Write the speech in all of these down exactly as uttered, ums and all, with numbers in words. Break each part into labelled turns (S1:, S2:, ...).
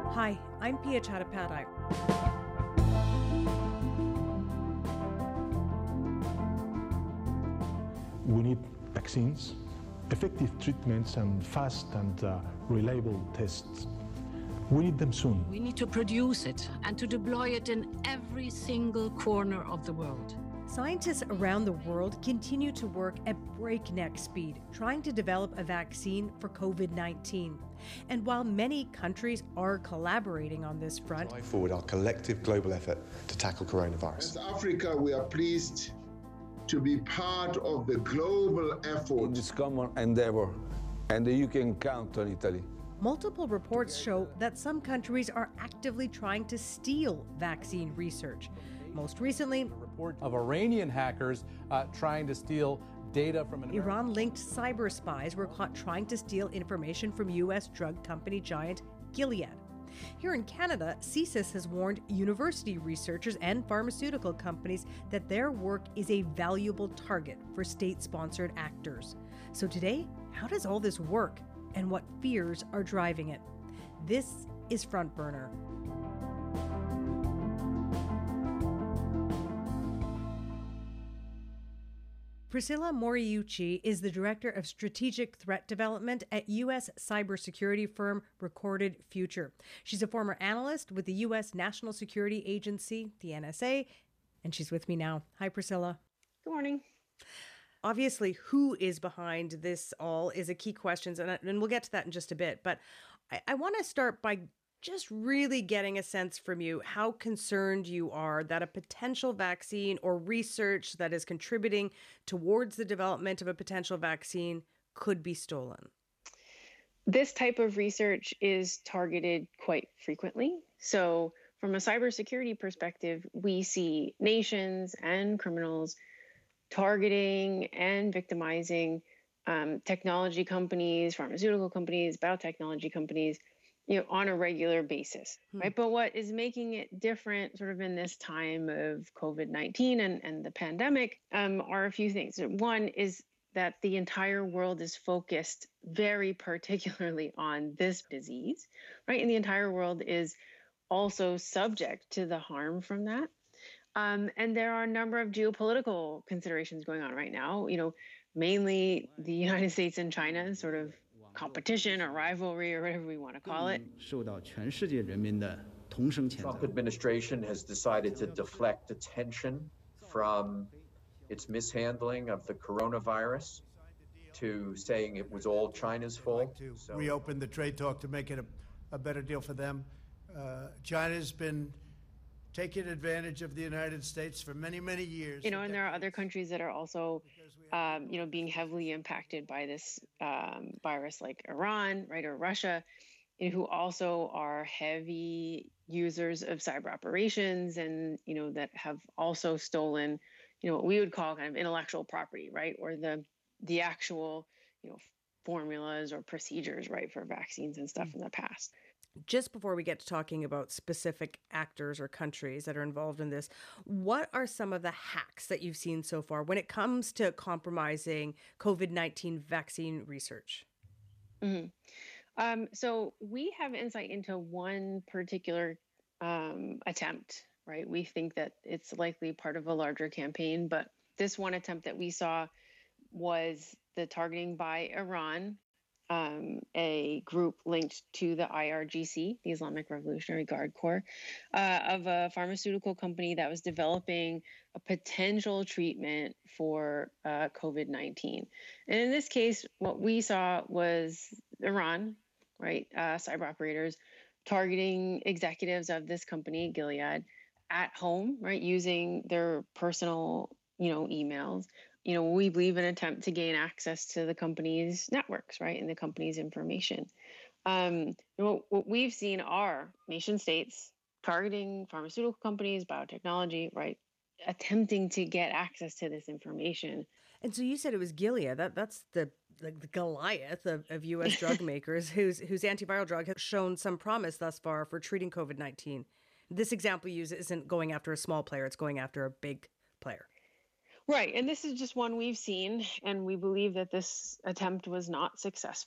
S1: Hi, I'm Pia Chattopadhyay.
S2: We need vaccines, effective treatments, and fast and uh, reliable tests. We need them soon.
S3: We need to produce it and to deploy it in every single corner of the world.
S1: Scientists around the world continue to work at breakneck speed, trying to develop a vaccine for COVID nineteen. And while many countries are collaborating on this front,
S4: drive forward our collective global effort to tackle coronavirus.
S5: As Africa, we are pleased to be part of the global effort.
S6: In this common endeavor, and you can count on Italy.
S1: Multiple reports show that some countries are actively trying to steal vaccine research. Most recently,
S7: a report of Iranian hackers uh, trying to steal data from an
S1: Iran-linked cyber spies were caught trying to steal information from U S drug company giant Gilead. Here in Canada, C S I S has warned university researchers and pharmaceutical companies that their work is a valuable target for state-sponsored actors. So today, how does all this work? And what fears are driving it? This is Front Burner. Priscilla Moriucci is the Director of Strategic Threat Development at U S cybersecurity firm Recorded Future. She's a former analyst with the U S National Security Agency, the N S A, and she's with me now. Hi, Priscilla.
S8: Good morning.
S1: Obviously, who is behind this all is a key question, and, and we'll get to that in just a bit. But I, I want to start by just really getting a sense from you how concerned you are that a potential vaccine or research that is contributing towards the development of a potential vaccine could be stolen.
S8: This type of research is targeted quite frequently. So from a cybersecurity perspective, we see nations and criminals targeting and victimizing um, technology companies, pharmaceutical companies, biotechnology companies, you know, on a regular basis, hmm. right? But what is making it different sort of in this time of COVID nineteen and, and the pandemic um, are a few things. One is that the entire world is focused very particularly on this disease, right? And the entire world is also subject to the harm from that. Um, and there are a number of geopolitical considerations going on right now, you know, mainly the United States and China sort of competition or rivalry or whatever we want to call it.
S9: Trump administration has decided to deflect attention from its mishandling of the coronavirus to saying it was all China's fault.
S10: To
S9: so,
S10: reopen the trade talk to make it a, a better deal for them. Uh, China's been taking advantage of the United States for many, many years.
S8: You know, and there are other countries that are also, um, you know, being heavily impacted by this um, virus, like Iran, right, or Russia, you know, who also are heavy users of cyber operations and, you know, that have also stolen, you know, what we would call kind of intellectual property, right, or the the actual, you know, formulas or procedures, right, for vaccines and stuff in the past.
S1: Just before we get to talking about specific actors or countries that are involved in this, what are some of the hacks that you've seen so far when it comes to compromising COVID nineteen vaccine research?
S8: Mm-hmm. Um, so we have insight into one particular um, attempt, right? We think that it's likely part of a larger campaign, but this one attempt that we saw was the targeting by Iran, um, a group linked to the I R G C, the Islamic Revolutionary Guard Corps, uh, of a pharmaceutical company that was developing a potential treatment for uh, COVID nineteen. And in this case, what we saw was Iran, right, uh, cyber operators targeting executives of this company, Gilead, at home, right, using their personal, you know, emails. You know, we believe an attempt to gain access to the company's networks, right, and the company's information. Um, you know, what we've seen are nation states targeting pharmaceutical companies, biotechnology, right, attempting to get access to this information.
S1: And so you said it was Gilead. That that's the the, the Goliath of, of U S drug makers, whose whose antiviral drug has shown some promise thus far for treating COVID nineteen. This example you use isn't going after a small player; it's going after a big player.
S8: Right. And this is just one we've seen, and we believe that this attempt was not successful.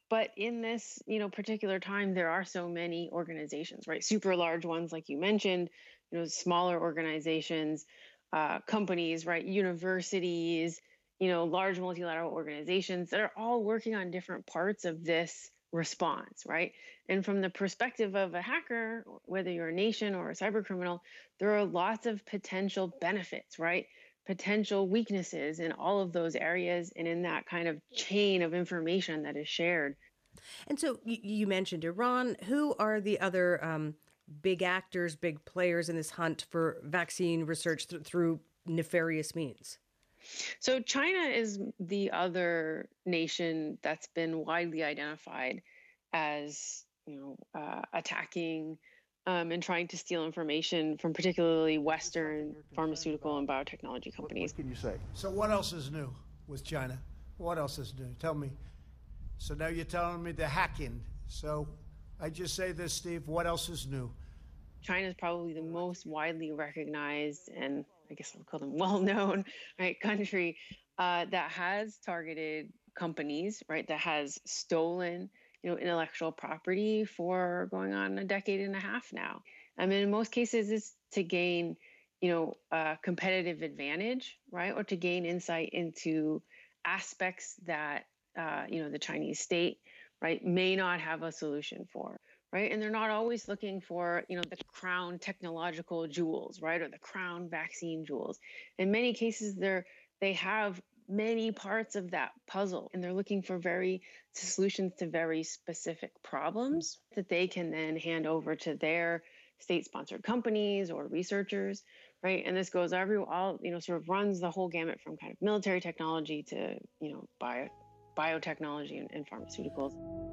S8: But in this, you know, particular time, there are so many organizations, right? Super large ones, like you mentioned, you know, smaller organizations, uh, companies, right? Universities, you know, large multilateral organizations that are all working on different parts of this response, right? And from the perspective of a hacker, whether you're a nation or a cyber criminal, there are lots of potential benefits, right? Potential weaknesses in all of those areas and in that kind of chain of information that is shared.
S1: And so you, you mentioned Iran. Who are the other um, big actors, big players in this hunt for vaccine research th- through nefarious means?
S8: So China is the other nation that's been widely identified as, you know, uh, attacking um, and trying to steal information from particularly Western pharmaceutical and biotechnology companies.
S10: What can you say? So what else is new with China? What else is new? Tell me. So now you're telling me they're hacking. So I just say this, Steve, what else is new?
S8: China is probably the most widely recognized and I guess I'll call them well-known, right, country uh, that has targeted companies, right, that has stolen, you know, intellectual property for going on a decade and a half now. I mean, in most cases, it's to gain, you know, a competitive advantage, right, or to gain insight into aspects that, uh, you know, the Chinese state, right, may not have a solution for. Right. And they're not always looking for, you know, the crown technological jewels, right, or the crown vaccine jewels. In many cases, they're they have many parts of that puzzle, and they're looking for very solutions to very specific problems that they can then hand over to their state-sponsored companies or researchers. Right. And this goes every all, you know, sort of runs the whole gamut from kind of military technology to, you know, bio, biotechnology and, and pharmaceuticals.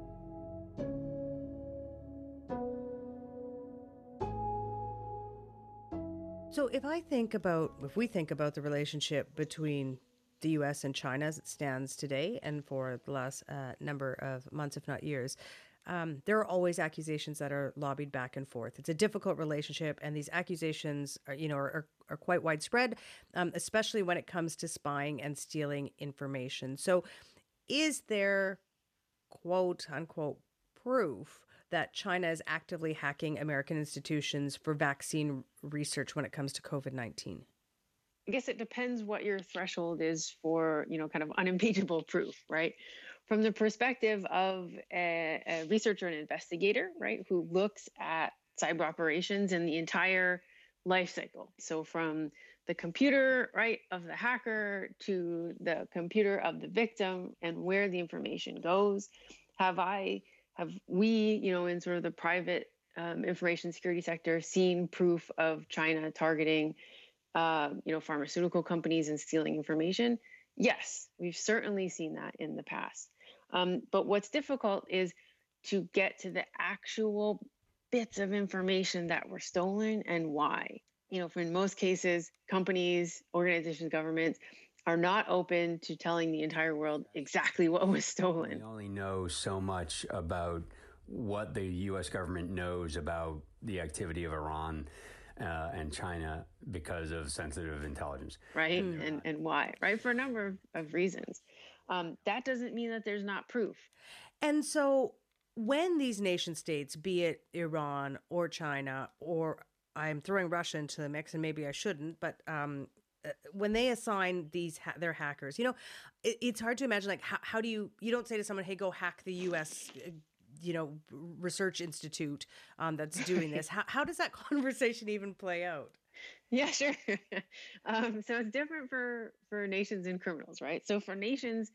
S1: So if I think about, if we think about the relationship between the U S and China as it stands today and for the last uh, number of months, if not years, um, there are always accusations that are lobbied back and forth. It's a difficult relationship, and these accusations are, you know, are, are, are quite widespread, um, especially when it comes to spying and stealing information. So is there, quote unquote, proof that China is actively hacking American institutions for vaccine research when it comes to COVID nineteen?
S8: I guess it depends what your threshold is for, you know, kind of unimpeachable proof, right? From the perspective of a, a researcher and investigator, right, who looks at cyber operations and the entire life cycle. So from the computer, right, of the hacker to the computer of the victim and where the information goes, have I Have we, you know, in sort of the private um, information security sector, seen proof of China targeting, uh, you know, pharmaceutical companies and stealing information? Yes, we've certainly seen that in the past. Um, but what's difficult is to get to the actual bits of information that were stolen and why. You know, for in most cases, companies, organizations, governments are not open to telling the entire world exactly what was stolen.
S11: We only know so much about what the U S government knows about the activity of Iran uh, and China because of sensitive intelligence.
S8: Right, mm. and, and why, right, for a number of, of reasons. Um, that doesn't mean that there's not proof.
S1: And so when these nation states, be it Iran or China, or I'm throwing Russia into the mix, and maybe I shouldn't, but um, when they assign these ha- their hackers, you know, it, it's hard to imagine, like, how, how do you, you don't say to someone, hey, go hack the U S, you know, research institute um, that's doing this. How, how does that conversation even play out?
S8: Yeah, sure. um, so it's different for, for nations and criminals, right? So for nations,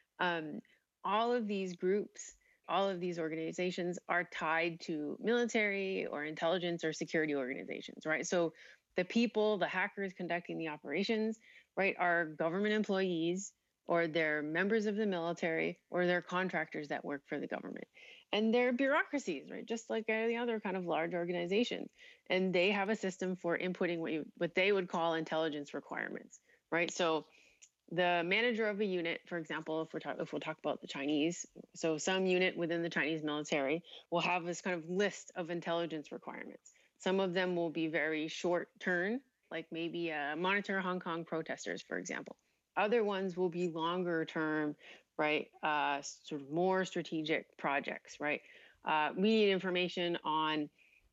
S8: um, all of these groups, all of these organizations are tied to military or intelligence or security organizations, right? So the people, the hackers conducting the operations, right, are government employees, or they're members of the military, or they're contractors that work for the government. And they're bureaucracies, right, just like any other kind of large organizations. And they have a system for inputting what, you, what they would call intelligence requirements, right? So the manager of a unit, for example, if we're talk, if we'll talk about the Chinese, so some unit within the Chinese military will have this kind of list of intelligence requirements. Some of them will be very short term, like maybe uh, monitor Hong Kong protesters, for example. Other ones will be longer term, right? Uh, sort of more strategic projects, right? Uh, we need information on,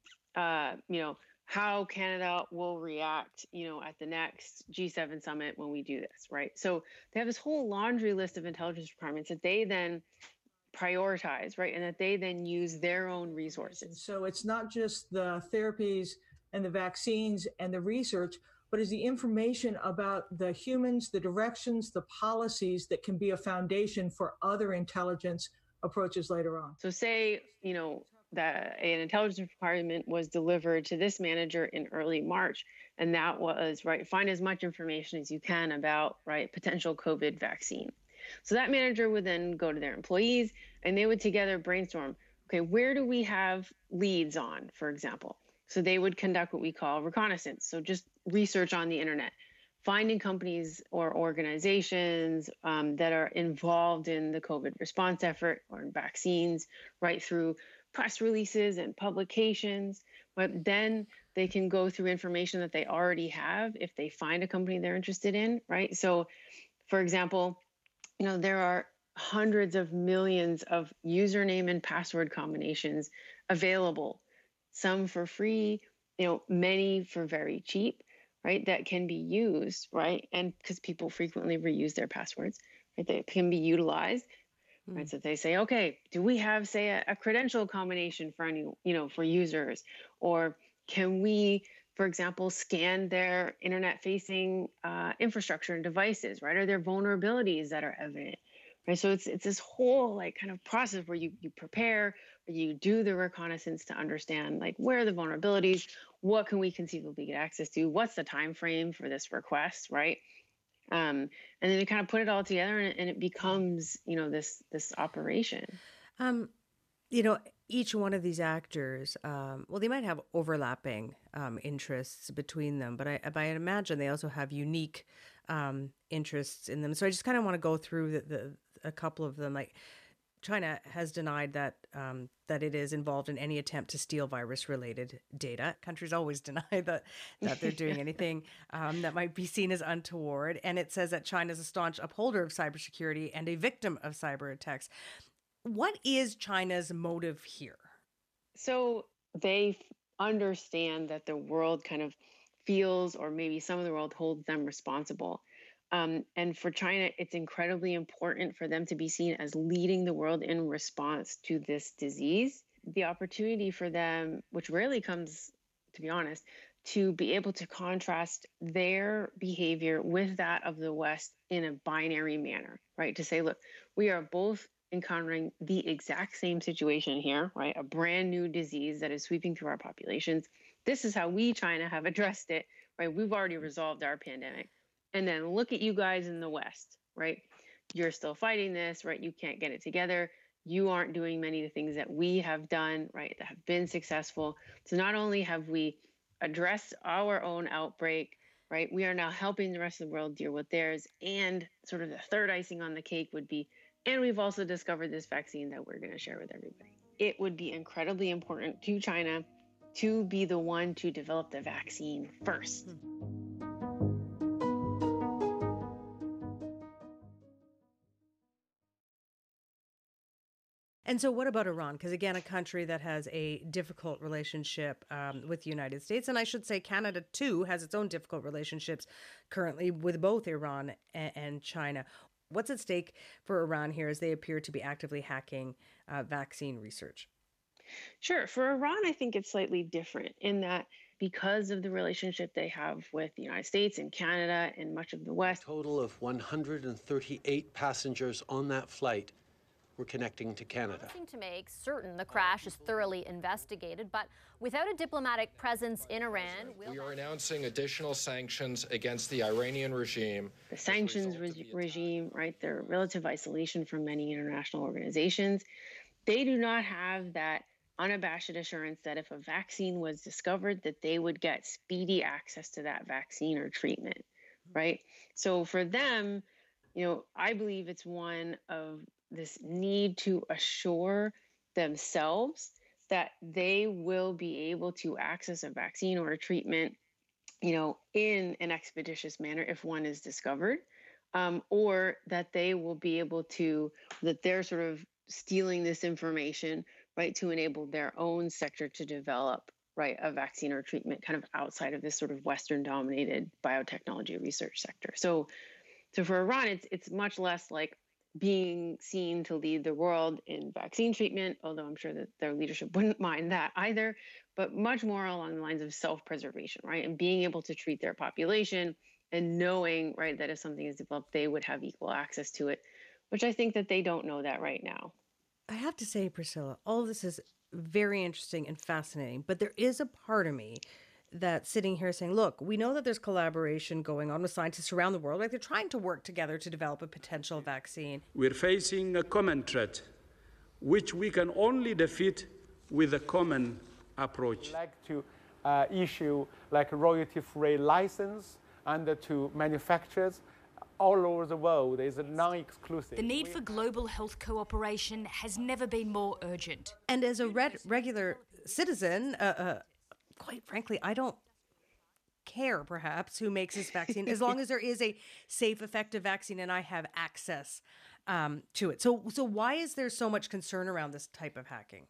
S8: uh, you know, how Canada will react, you know, at the next G seven summit when we do this, right? So they have this whole laundry list of intelligence requirements that they then prioritize, right? And that they then use their own resources.
S12: So it's not just the therapies and the vaccines and the research, but is the information about the humans, the directions, the policies that can be a foundation for other intelligence approaches later on.
S8: So say, you know, that an intelligence requirement was delivered to this manager in early March, and that was, right, find as much information as you can about, right, potential COVID vaccine. So that manager would then go to their employees and they would together brainstorm, okay, where do we have leads on, for example? So they would conduct what we call reconnaissance. So just research on the internet, finding companies or organizations um, that are involved in the COVID response effort or in vaccines, right, through press releases and publications. But then they can go through information that they already have if they find a company they're interested in, right? So, for example, you know, there are hundreds of millions of username and password combinations available, some for free, you know, many for very cheap, right? That can be used, right? And because people frequently reuse their passwords, right? They can be utilized, mm. right? So they say, okay, do we have, say, a, a credential combination for any, you know, for users, or can we, for example, scan their internet-facing uh, infrastructure and devices, right? Are there vulnerabilities that are evident, right? So it's it's this whole like kind of process where you you prepare, where you do the reconnaissance to understand like where are the vulnerabilities, what can we conceivably get access to, what's the time frame for this request, right? Um, and then you kind of put it all together, and, and it becomes, you know, this this operation.
S1: Um, you know, each one of these actors, um, well, they might have overlapping um, interests between them, but I, but I imagine they also have unique um, interests in them. So I just kind of want to go through the, the a couple of them. Like China has denied that um, that it is involved in any attempt to steal virus-related data. Countries always deny that that they're doing anything um, that might be seen as untoward. And it says that China is a staunch upholder of cybersecurity and a victim of cyber attacks. What is China's motive here?
S8: So they understand that the world kind of feels, or maybe some of the world holds them responsible. Um, and for China, it's incredibly important for them to be seen as leading the world in response to this disease. The opportunity for them, which rarely comes, to be honest, to be able to contrast their behavior with that of the West in a binary manner, right? To say, look, we are both encountering the exact same situation here, right? A brand new disease that is sweeping through our populations. This is how we, China, have addressed it, right? We've already resolved our pandemic. And then look at you guys in the West, right? You're still fighting this, right? You can't get it together. You aren't doing many of the things that we have done, right? That have been successful. So not only have we addressed our own outbreak, right? We are now helping the rest of the world deal with theirs. And sort of the third icing on the cake would be, and we've also discovered this vaccine that we're going to share with everybody. It would be incredibly important to China to be the one to develop the vaccine first.
S1: And so what about Iran? Because again, a country that has a difficult relationship um, with the United States, and I should say Canada too has its own difficult relationships currently with both Iran and, and China. What's at stake for Iran here as they appear to be actively hacking uh, vaccine research?
S8: Sure. For Iran, I think it's slightly different in that because of the relationship they have with the United States and Canada and much of the West.
S13: A total of one hundred thirty-eight passengers on that flight were connecting to Canada.
S14: To make certain the crash is thoroughly investigated, but without a diplomatic presence in Iran, we'll
S15: we are announcing additional sanctions against the Iranian regime.
S8: The sanctions re- regime, right, their relative isolation from many international organizations, they do not have that unabashed assurance that if a vaccine was discovered, that they would get speedy access to that vaccine or treatment, right? So for them, you know, I believe it's one of this need to assure themselves that they will be able to access a vaccine or a treatment, you know, in an expeditious manner if one is discovered. um, or that they will be able to, that they're sort of stealing this information, right, to enable their own sector to develop, right, a vaccine or treatment kind of outside of this sort of Western-dominated biotechnology research sector. So, so for Iran, it's it's much less like being seen to lead the world in vaccine treatment, although I'm sure that their leadership wouldn't mind that either, but much more along the lines of self-preservation, right, and being able to treat their population and knowing, right, that if something is developed, they would have equal access to it, which I think that they don't know that right now.
S1: I have to say, Priscilla, all of this is very interesting and fascinating, but there is a part of me that's sitting here saying, look, we know that there's collaboration going on with scientists around the world, like they're trying to work together to develop a potential vaccine.
S16: We're facing a common threat, which we can only defeat with a common approach.
S17: I'd like to uh, issue like a royalty-free license under to manufacturers all over the world. Is a non-exclusive.
S18: The need for global health cooperation has never been more urgent.
S1: And as a red, regular citizen, uh, uh, quite frankly, I don't care, perhaps, who makes this vaccine, as long as there is a safe, effective vaccine and I have access um, to it. So, so why is there so much concern around this type of hacking?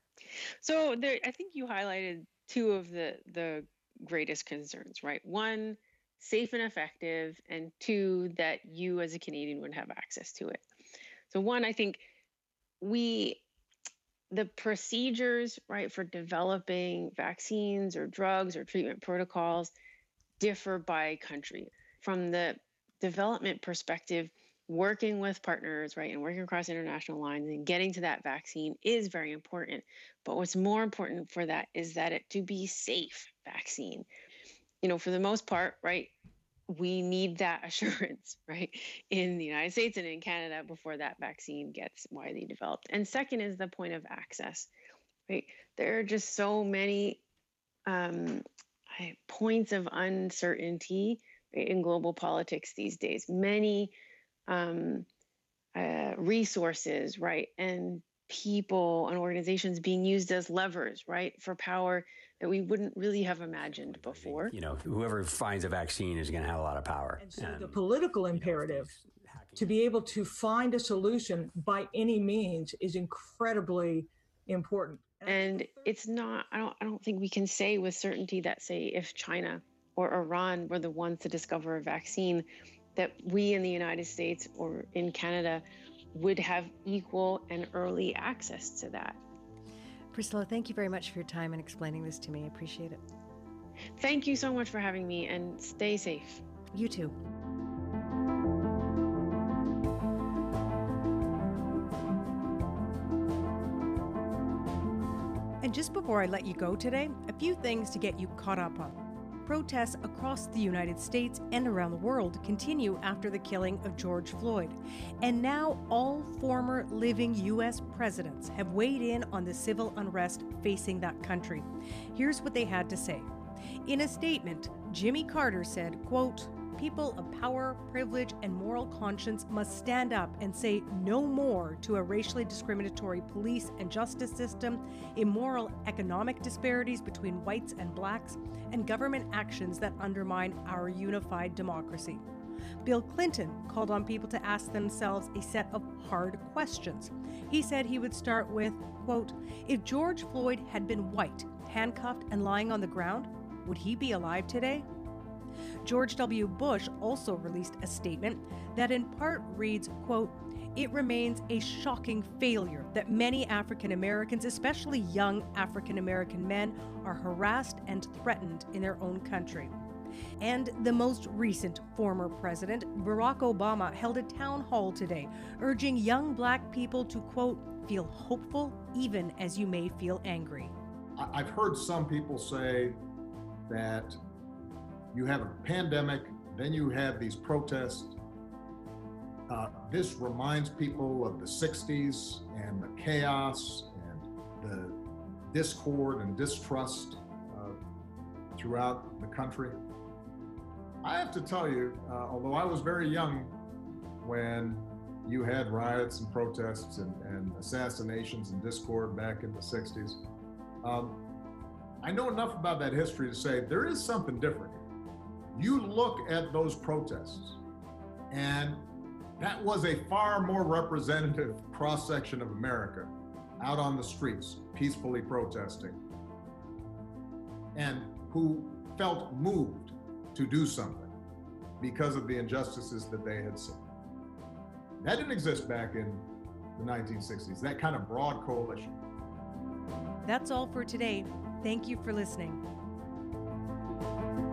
S8: So there, I think you highlighted two of the the greatest concerns, right? One, safe and effective, and two, that you as a Canadian would have access to it. So one, I think we, the procedures, right, for developing vaccines or drugs or treatment protocols differ by country. From the development perspective, working with partners, right, and working across international lines and getting to that vaccine is very important. But what's more important for that is that it to be safe vaccine. You know, for the most part, right, we need that assurance, right, in the United States and in Canada before that vaccine gets widely developed. And second is the point of access, right? There are just so many um, points of uncertainty, right, in global politics these days. Many um, uh, resources, right, and people and organizations being used as levers, right, for power that we wouldn't really have imagined before.
S11: You know, whoever finds a vaccine is going to have a lot of power.
S12: And so the political imperative to be able to find a solution by any means is incredibly important.
S8: And it's not, I don't, I don't think we can say with certainty that, say, if China or Iran were the ones to discover a vaccine, that we in the United States or in Canada would have equal and early access to that.
S1: Priscilla, thank you very much for your time and explaining this to me. I appreciate it.
S8: Thank you so much for having me, and stay safe.
S1: You too. And just before I let you go today, a few things to get you caught up on. Protests across the United States and around the world continue after the killing of George Floyd. And now all former living U S presidents have weighed in on the civil unrest facing that country. Here's what they had to say. In a statement, Jimmy Carter said, quote, "People of power, privilege, and moral conscience must stand up and say no more to a racially discriminatory police and justice system, immoral economic disparities between whites and blacks, and government actions that undermine our unified democracy." Bill Clinton called on people to ask themselves a set of hard questions. He said he would start with, quote, "If George Floyd had been white, handcuffed, and lying on the ground, would he be alive today?" George W. Bush also released a statement that in part reads, quote, "It remains a shocking failure that many African Americans, especially young African American men, are harassed and threatened in their own country." And the most recent former president, Barack Obama, held a town hall today, urging young black people to, quote, "feel hopeful even as you may feel angry."
S19: I've heard some people say that you have a pandemic, then you have these protests. Uh, this reminds people of the sixties and the chaos and the discord and distrust uh, throughout the country. I have to tell you, uh, although I was very young when you had riots and protests and, and assassinations and discord back in the sixties, um, I know enough about that history to say there is something different. You look at those protests And that was a far more representative cross-section of America out on the streets, peacefully protesting, and who felt moved to do something because of the injustices that they had seen. That didn't exist back in the nineteen sixties, that kind of broad coalition.
S1: That's all for today. Thank you for listening.